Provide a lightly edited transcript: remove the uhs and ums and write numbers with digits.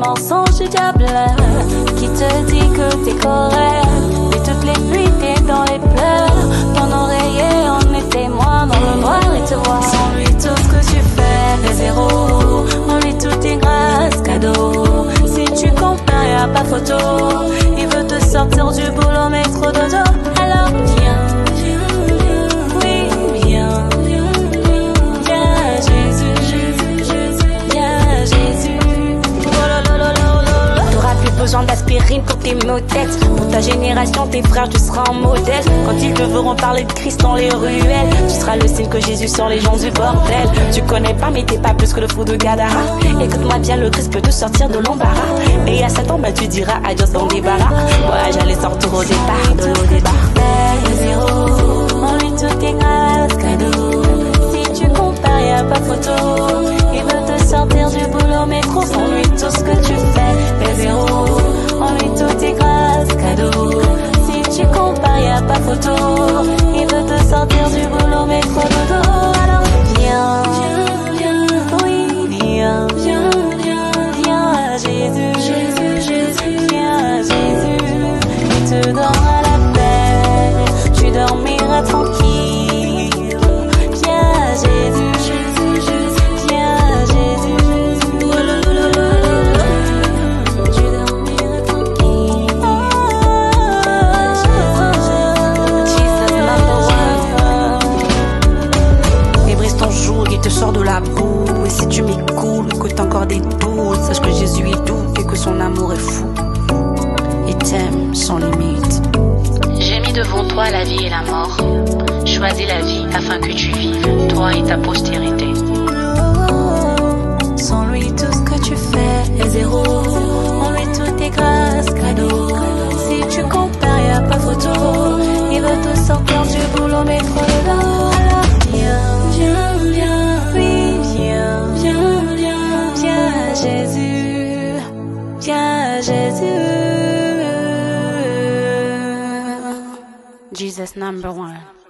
mensonges du diable qui te dit que t'es correct, mais toutes les nuits t'es dans les pleurs. Ton oreiller en est témoin, dans le noir il te voit. Sans lui tout ce que tu fais est zéro, en lui tout est grâce, cadeau. Si tu compares y'a pas photo, il veut te sortir du boulot mais trop dodo. Alors viens, oui viens, viens Jésus, viens Jésus. T'auras plus besoin d'aspirine pour tes maux de tête. Pour ta génération, tes frères, tu seras un modèle. Quand ils te verront parler de Christ dans les ruelles, tu seras le signe que Jésus sur les gens du bordel. Tu connais pas mais t'es pas plus que le fou de Gadara. Écoute-moi bien, le Christ peut te sortir de l'embarras. Et à 7 ans, bah tu diras adios dans des barras. Ouais, j'allais sortir au départ, de l'eau départ. Zéro, en lui tout est grâce, cadeau. Si tu compares, y'a pas photo. Il veut te sortir du boulot mais trop. Sans lui tout ce que tu fais est zéro, en lui tout est grâce, cadeau. Si tu compares y'a pas photo, il veut te sortir du boulot mais trop dodo. Alors viens, oui viens, viens Jésus, viens Jésus. Il te donnera la paix, tu dormiras tranquille. Viens Jésus. Te sors de la boue, et si tu m'écoutes, que t'as encore des doutes, sache que Jésus est doux et que son amour est fou. Il t'aime sans limite. J'ai mis devant toi la vie et la mort. Choisis la vie afin que tu vives, toi et ta postérité. Sans lui tout ce que tu fais est zéro, en lui tout est grâce, cadeau. Si tu compares y'a pas photo, il veut te sortir du boulot mais trop dedans. Alors viens Jésus, viens Jésus. Jesus #1.